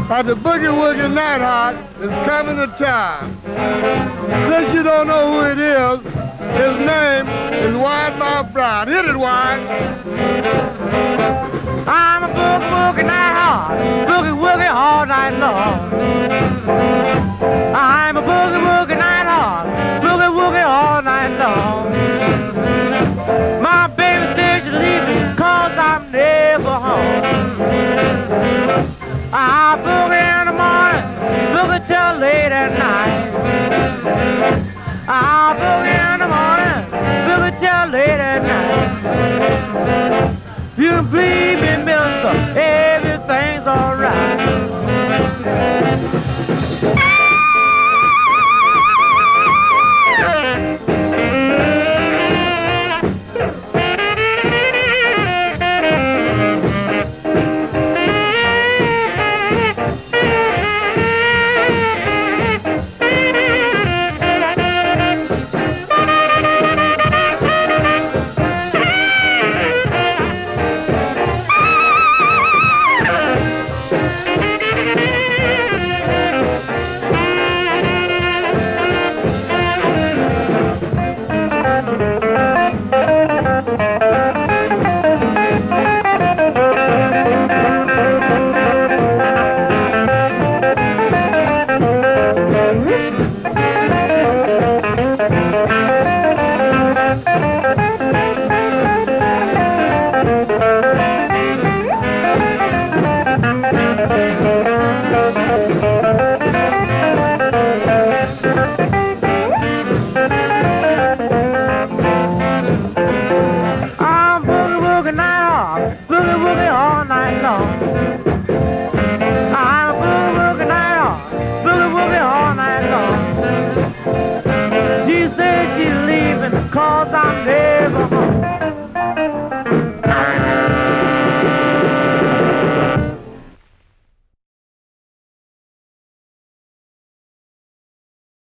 at the Boogie Woogie Night Hawk is coming to town. Since you don't know who it is, his name is Wide Mouth Brown. Hit it, Wide. I'm a Boogie Woogie Night Hawk, Boogie Woogie all night long. I'm a Boogie Woogie Night Hawk, Boogie Woogie all night long. My baby says she's leaving 'cause I'm never home. I boogie in the morning, boogie till late at night. I boogie in the morning, boogie till late at night. You can believe me, mister, everything's alright. Cause I'm